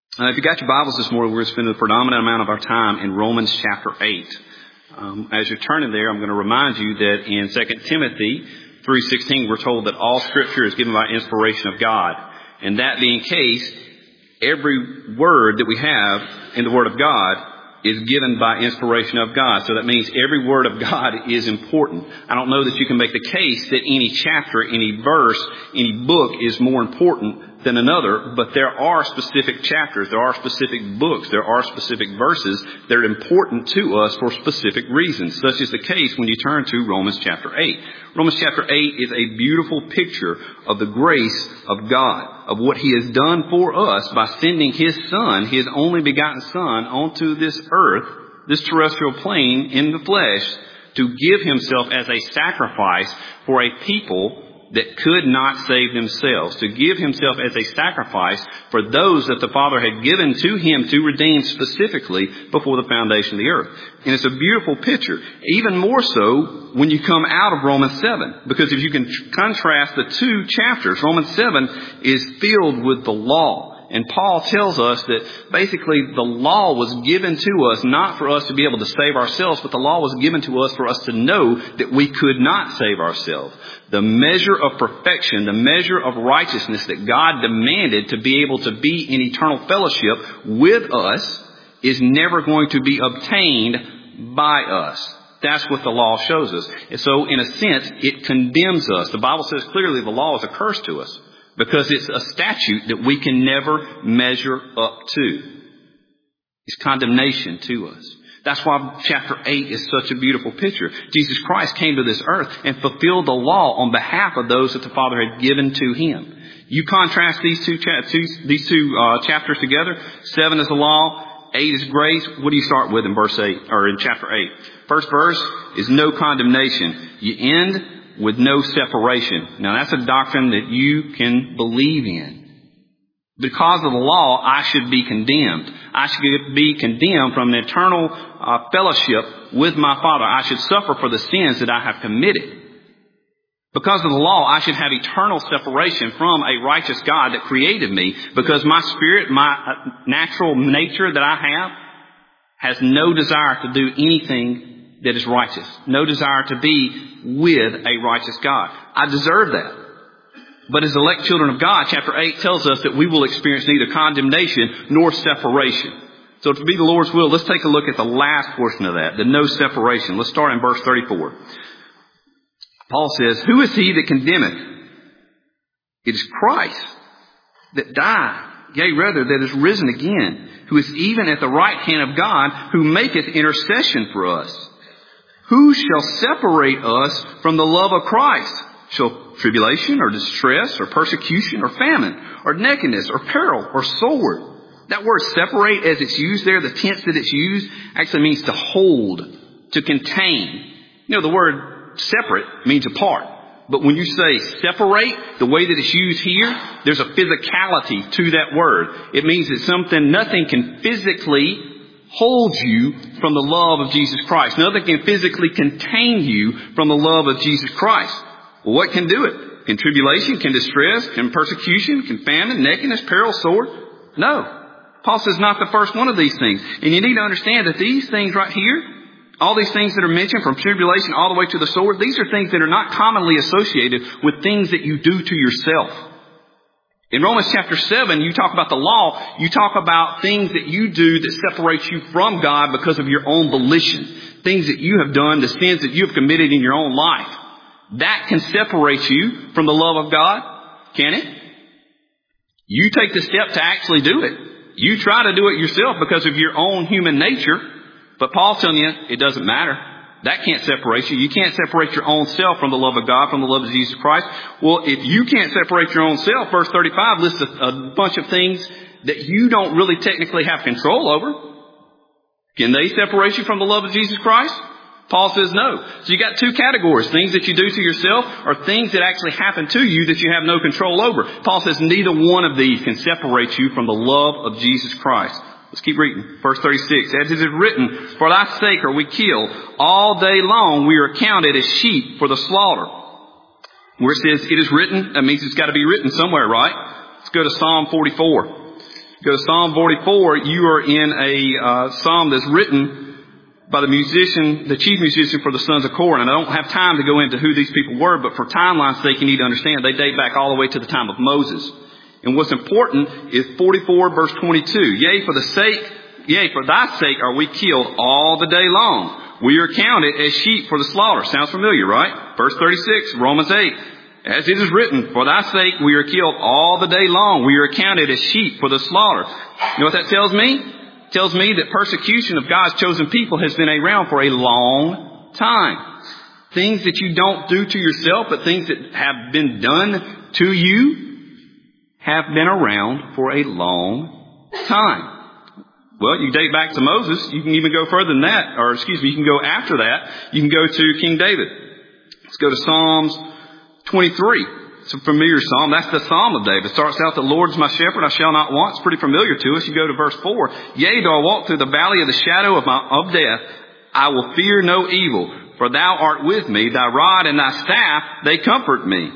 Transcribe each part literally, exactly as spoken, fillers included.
Uh, if you got your Bibles this morning, we're going to spend the predominant amount of our time in Romans chapter eight. Um, as you're turning there, I'm going to remind you that in Second Timothy three sixteen, we're told that all Scripture is given by inspiration of God. And that being the case, every word that we have in the Word of God is given by inspiration of God. So that means every word of God is important. I don't know that you can make the case that any chapter, any verse, any book is more important than another, but there are specific chapters, there are specific books, there are specific verses that are important to us for specific reasons. Such is the case when you turn to Romans chapter eight. Romans chapter eight is a beautiful picture of the grace of God, of what He has done for us by sending His Son, His only begotten Son, onto this earth, this terrestrial plane in the flesh, to give Himself as a sacrifice for a people that could not save themselves, to give Himself as a sacrifice for those that the Father had given to Him to redeem specifically before the foundation of the earth. And it's a beautiful picture, even more so when you come out of Romans seven, because if you can contrast the two chapters, Romans seven is filled with the law. And Paul tells us that basically the law was given to us not for us to be able to save ourselves, but the law was given to us for us to know that we could not save ourselves. The measure of perfection, the measure of righteousness that God demanded to be able to be in eternal fellowship with us is never going to be obtained by us. That's what the law shows us. And so in a sense, it condemns us. The Bible says clearly the law is a curse to us, because it's a statute that we can never measure up to. It's condemnation to us. That's why chapter eight is such a beautiful picture. Jesus Christ came to this earth and fulfilled the law on behalf of those that the Father had given to Him. You contrast these two, cha- two these two uh, chapters together. Seven is the law, eight is grace. What do you start with in verse eight or in chapter eight? First verse is no condemnation. You end with no separation. Now that's a doctrine that you can believe in. Because of the law, I should be condemned. I should be condemned from an eternal uh, fellowship with my Father. I should suffer for the sins that I have committed. Because of the law, I should have eternal separation from a righteous God that created me, because my spirit, my natural nature that I have, has no desire to do anything that is righteous. No desire to be with a righteous God. I deserve that. But as elect children of God, chapter eight tells us that we will experience neither condemnation nor separation. So to be the Lord's will, let's take a look at the last portion of that, the no separation. Let's start in verse thirty-four. Paul says, "Who is he that condemneth? It is Christ that died, yea, rather, that is risen again, who is even at the right hand of God, who maketh intercession for us. Who shall separate us from the love of Christ? Shall tribulation or distress or persecution or famine or nakedness or peril or sword?" That word separate, as it's used there, the tense that it's used, actually means to hold, to contain. You know, the word separate means apart. But when you say separate, the way that it's used here, there's a physicality to that word. It means that something, nothing can physically hold you from the love of Jesus Christ. Nothing can physically contain you from the love of Jesus Christ. Well, what can do it? Can tribulation, can distress, can persecution, can famine, nakedness, peril, sword? No. Paul says not the first one of these things. And you need to understand that these things right here, all these things that are mentioned, from tribulation all the way to the sword, these are things that are not commonly associated with things that you do to yourself. In Romans chapter seven, you talk about the law. You talk about things that you do that separate you from God because of your own volition. Things that you have done, the sins that you have committed in your own life. That can separate you from the love of God, can it? You take the step to actually do it. You try to do it yourself because of your own human nature. But Paul's telling you, it doesn't matter. That can't separate you. You can't separate your own self from the love of God, from the love of Jesus Christ. Well, if you can't separate your own self, verse thirty-five lists a, a bunch of things that you don't really technically have control over. Can they separate you from the love of Jesus Christ? Paul says no. So you got two categories. Things that you do to yourself or things that actually happen to you that you have no control over. Paul says neither one of these can separate you from the love of Jesus Christ. Let's keep reading. Verse thirty-six. "As it is written, for thy sake are we killed. All day long we are counted as sheep for the slaughter." Where it says it is written, that means it's got to be written somewhere, right? Let's go to Psalm forty-four. Go to Psalm forty-four. You are in a uh, psalm that's written by the musician, the chief musician for the sons of Korah. And I don't have time to go into who these people were, but for timeline's sake, you need to understand they date back all the way to the time of Moses. And what's important is forty-four verse twenty-two. Yea, for the sake, yea, for thy sake are we killed all the day long. We are counted as sheep for the slaughter. Sounds familiar, right? Verse thirty-six, Romans eight. As it is written, for thy sake we are killed all the day long. We are counted as sheep for the slaughter. You know what that tells me? It tells me that persecution of God's chosen people has been around for a long time. Things that you don't do to yourself, but things that have been done to you have been around for a long time. Well, you date back to Moses. You can even go further than that, or excuse me, you can go after that. You can go to King David. Let's go to Psalms twenty-three. It's a familiar psalm. That's the Psalm of David. It starts out, the Lord is my shepherd, I shall not want. It's pretty familiar to us. You go to verse four. Yea, though I walk through the valley of the shadow of, my, of death, I will fear no evil, for thou art with me. Thy rod and thy staff, they comfort me.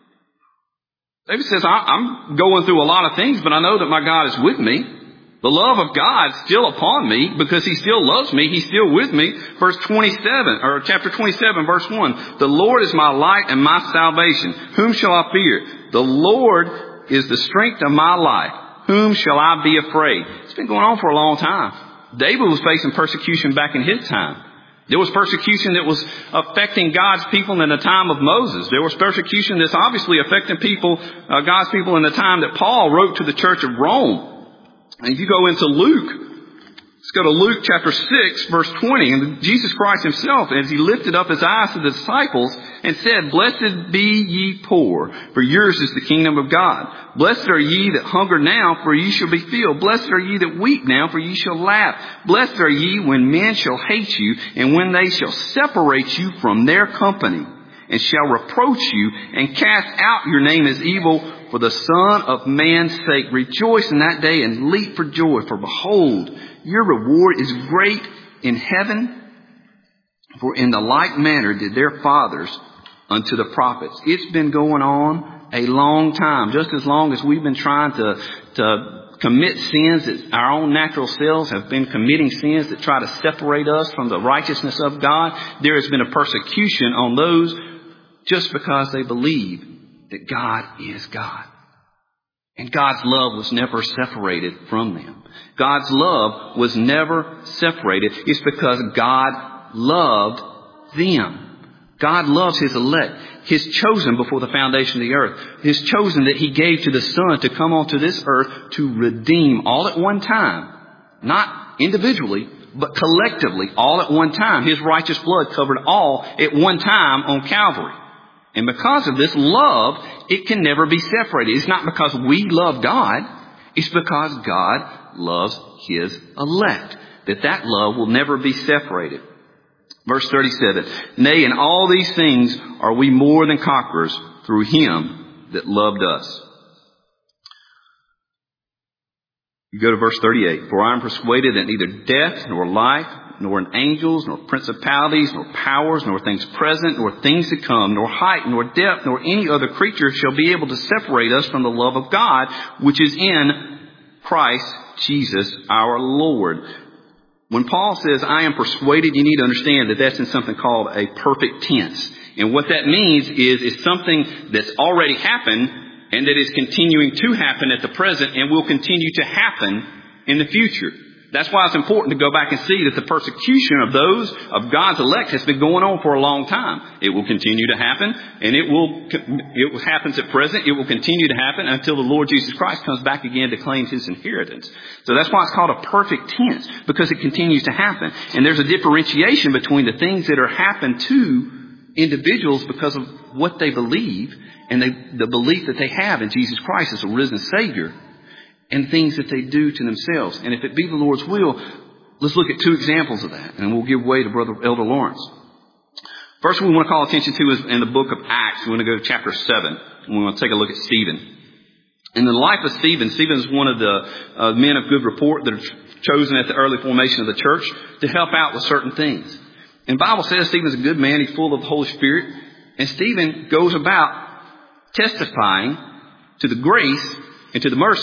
David says, I'm going through a lot of things, but I know that my God is with me. The love of God is still upon me because He still loves me. He's still with me. Verse twenty-seven, or chapter twenty-seven, verse one. The Lord is my light and my salvation. Whom shall I fear? The Lord is the strength of my life. Whom shall I be afraid? It's been going on for a long time. David was facing persecution back in his time. There was persecution that was affecting God's people in the time of Moses. There was persecution that's obviously affecting people, uh, God's people in the time that Paul wrote to the church of Rome. And if you go into Luke, let's go to Luke chapter six, verse twenty. And Jesus Christ Himself, as He lifted up His eyes to the disciples and said, Blessed be ye poor, for yours is the kingdom of God. Blessed are ye that hunger now, for ye shall be filled. Blessed are ye that weep now, for ye shall laugh. Blessed are ye when men shall hate you, and when they shall separate you from their company, and shall reproach you, and cast out your name as evil for the Son of Man's sake. Rejoice in that day and leap for joy, for behold, your reward is great in heaven. For in the like manner did their fathers unto the prophets. It's been going on a long time, just as long as we've been trying to, to commit sins that our own natural selves have been committing sins that try to separate us from the righteousness of God. There has been a persecution on those just because they believe that God is God. And God's love was never separated from them. God's love was never separated. It's because God loved them. God loves His elect, His chosen before the foundation of the earth. His chosen that He gave to the Son to come onto this earth to redeem all at one time. Not individually, but collectively, all at one time. His righteous blood covered all at one time on Calvary. And because of this love, it can never be separated. It's not because we love God. It's because God loves His elect. That that love will never be separated. Verse thirty-seven. Nay, in all these things are we more than conquerors through Him that loved us. You go to verse thirty-eight. For I am persuaded that neither death nor life, nor in angels, nor principalities, nor powers, nor things present, nor things to come, nor height, nor depth, nor any other creature shall be able to separate us from the love of God, which is in Christ Jesus our Lord. When Paul says, I am persuaded, you need to understand that that's in something called a perfect tense. And what that means is, it's something that's already happened and that is continuing to happen at the present and will continue to happen in the future. That's why it's important to go back and see that the persecution of those of God's elect has been going on for a long time. It will continue to happen, and it will, it happens at present. It will continue to happen until the Lord Jesus Christ comes back again to claim His inheritance. So that's why it's called a perfect tense, because it continues to happen. And there's a differentiation between the things that are happened to individuals because of what they believe and they, the belief that they have in Jesus Christ as a risen Savior, and things that they do to themselves. And if it be the Lord's will, let's look at two examples of that, and we'll give way to Brother Elder Lawrence. First one we want to call attention to is in the book of Acts. We want to go to chapter seven, and we want to take a look at Stephen. In the life of Stephen, Stephen is one of the uh, men of good report that are chosen at the early formation of the church to help out with certain things. And the Bible says Stephen's a good man. He's full of the Holy Spirit. And Stephen goes about testifying to the grace and to the mercy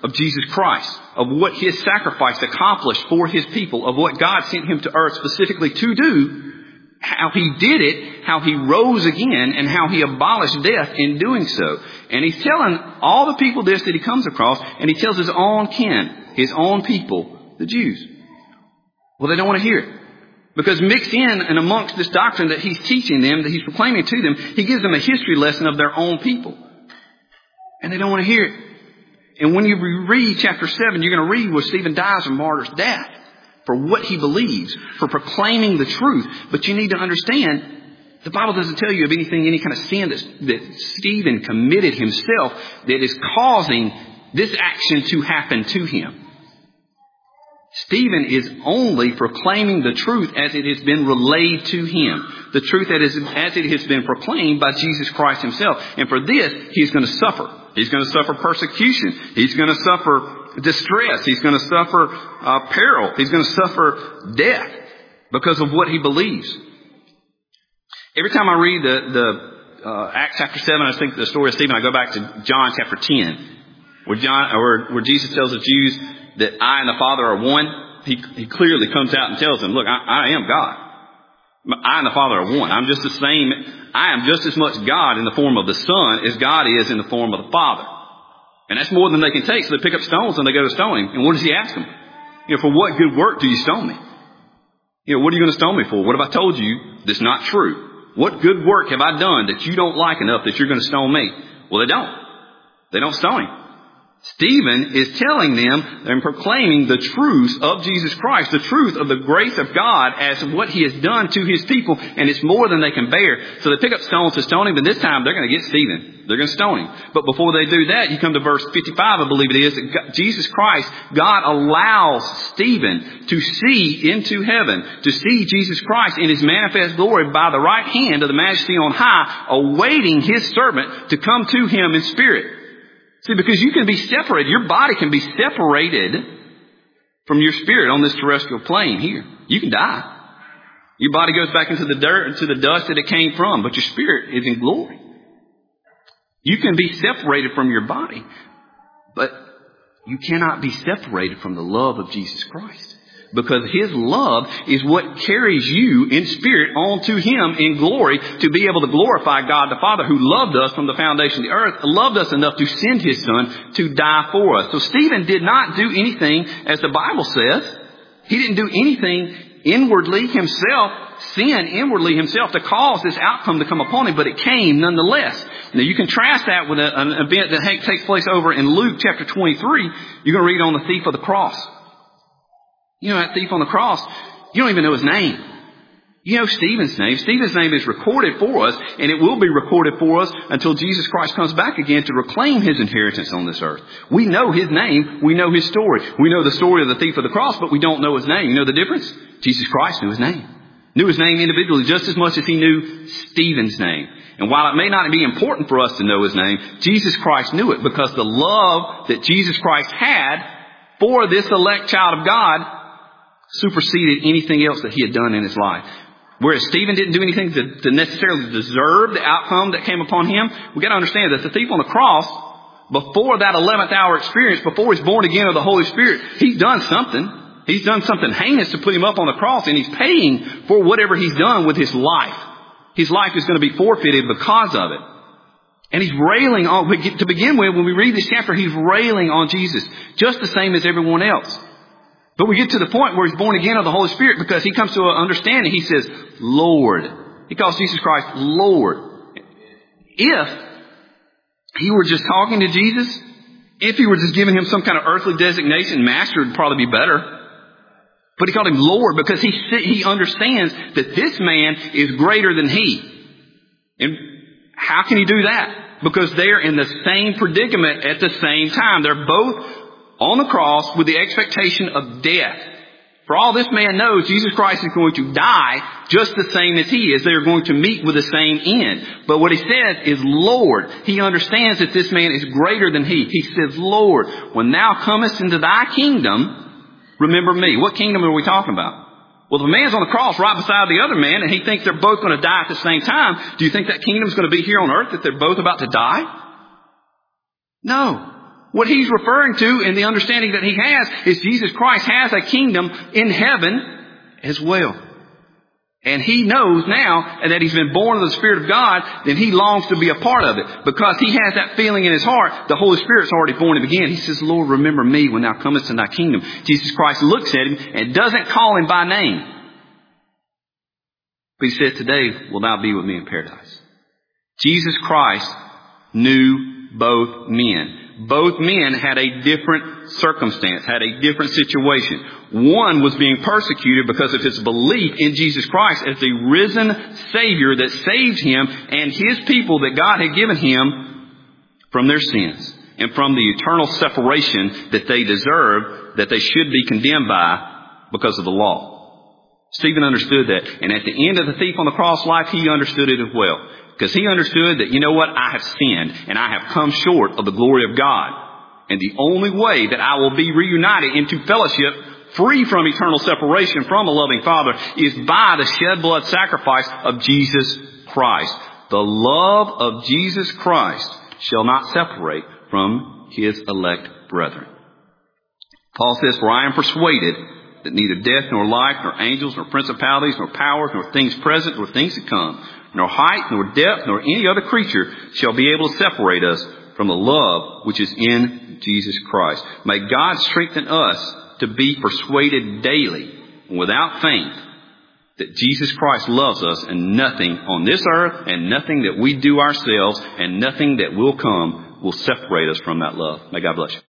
of Jesus Christ, of what his sacrifice accomplished for his people, of what God sent him to earth specifically to do, how he did it, how he rose again, and how he abolished death in doing so. And he's telling all the people this that he comes across, and he tells his own kin, his own people, the Jews. Well, they don't want to hear it. Because mixed in and amongst this doctrine that he's teaching them, that he's proclaiming to them, he gives them a history lesson of their own people. And they don't want to hear it. And when you read chapter seven, you're going to read where Stephen dies a martyr's death for what he believes, for proclaiming the truth. But you need to understand, the Bible doesn't tell you of anything, any kind of sin that, that Stephen committed himself that is causing this action to happen to him. Stephen is only proclaiming the truth as it has been relayed to him. The truth that is as it has been proclaimed by Jesus Christ himself. And for this, he's going to suffer. He's going to suffer persecution. He's going to suffer distress. He's going to suffer uh, peril. He's going to suffer death because of what he believes. Every time I read the, the uh, Acts chapter seven, I think the story of Stephen, I go back to John chapter ten, where John, or where Jesus tells the Jews that I and the Father are one. He, he clearly comes out and tells them, look, I, I am God. I and the Father are one. I'm just the same. I am just as much God in the form of the Son as God is in the form of the Father. And that's more than they can take. So they pick up stones and they go to stone him. And what does he ask them? You know, for what good work do you stone me? You know, what are you going to stone me for? What have I told you that's not true? What good work have I done that you don't like enough that you're going to stone me? Well, they don't. They don't stone him. Stephen is telling them and proclaiming the truth of Jesus Christ, the truth of the grace of God as what he has done to his people, and it's more than they can bear. So they pick up stones to stone him, but this time they're going to get Stephen. They're going to stone him. But before they do that, you come to verse fifty-five, I believe it is, that God, Jesus Christ, God allows Stephen to see into heaven, to see Jesus Christ in his manifest glory by the right hand of the Majesty on high, awaiting his servant to come to him in spirit. See, because you can be separated. Your body can be separated from your spirit on this terrestrial plane here. You can die. Your body goes back into the dirt, into the dust that it came from, but your spirit is in glory. You can be separated from your body, but you cannot be separated from the love of Jesus Christ. Because his love is what carries you in spirit onto him in glory to be able to glorify God the Father, who loved us from the foundation of the earth, loved us enough to send his Son to die for us. So Stephen did not do anything, as the Bible says. He didn't do anything inwardly himself, sin inwardly himself, to cause this outcome to come upon him, but it came nonetheless. Now you contrast that with a, an event that takes place over in Luke chapter twenty-three. You're going to read on the thief of the cross. You know that thief on the cross, you don't even know his name. You know Stephen's name. Stephen's name is recorded for us, and it will be recorded for us until Jesus Christ comes back again to reclaim his inheritance on this earth. We know his name. We know his story. We know the story of the thief of the cross, but we don't know his name. You know the difference? Jesus Christ knew his name. Knew his name individually just as much as he knew Stephen's name. And while it may not be important for us to know his name, Jesus Christ knew it, because the love that Jesus Christ had for this elect child of God superseded anything else that he had done in his life. Whereas Stephen didn't do anything to, to necessarily deserve the outcome that came upon him, we got to understand that the thief on the cross, before that eleventh hour experience, before he's born again of the Holy Spirit, he's done something. He's done something heinous to put him up on the cross, and he's paying for whatever he's done with his life. His life is going to be forfeited because of it. And he's railing on, to begin with, when we read this chapter, he's railing on Jesus, just the same as everyone else. But we get to the point where he's born again of the Holy Spirit, because he comes to an understanding. He says, Lord. He calls Jesus Christ Lord. If he were just talking to Jesus, if he were just giving him some kind of earthly designation, Master would probably be better. But he called him Lord because he he understands that this man is greater than he. And how can he do that? Because they're in the same predicament at the same time. They're both on the cross with the expectation of death. For all this man knows, Jesus Christ is going to die just the same as he is. They are going to meet with the same end. But what he says is Lord. He understands that this man is greater than he. He says, Lord, when thou comest into thy kingdom, remember me. What kingdom are we talking about? Well, the man's on the cross right beside the other man, and he thinks they're both going to die at the same time. Do you think that kingdom is going to be here on earth, that they're both about to die? No. What he's referring to in the understanding that he has is Jesus Christ has a kingdom in heaven as well. And he knows now that he's been born of the Spirit of God, then he longs to be a part of it. Because he has that feeling in his heart, the Holy Spirit's already born him again. He says, Lord, remember me when thou comest in thy kingdom. Jesus Christ looks at him and doesn't call him by name. But he said, today will thou be with me in paradise. Jesus Christ knew both men. Both men had a different circumstance, had a different situation. One was being persecuted because of his belief in Jesus Christ as the risen Savior that saved him and his people that God had given him from their sins and from the eternal separation that they deserved, that they should be condemned by because of the law. Stephen understood that. And at the end of the thief on the cross life, he understood it as well. Because he understood that, you know what, I have sinned and I have come short of the glory of God. And the only way that I will be reunited into fellowship, free from eternal separation from a loving Father, is by the shed blood sacrifice of Jesus Christ. The love of Jesus Christ shall not separate from his elect brethren. Paul says, for I am persuaded that neither death nor life, nor angels, nor principalities, nor powers, nor things present, nor things to come, nor height, nor depth, nor any other creature shall be able to separate us from the love which is in Jesus Christ. May God strengthen us to be persuaded daily, without faint, that Jesus Christ loves us, and nothing on this earth, and nothing that we do ourselves, and nothing that will come will separate us from that love. May God bless you.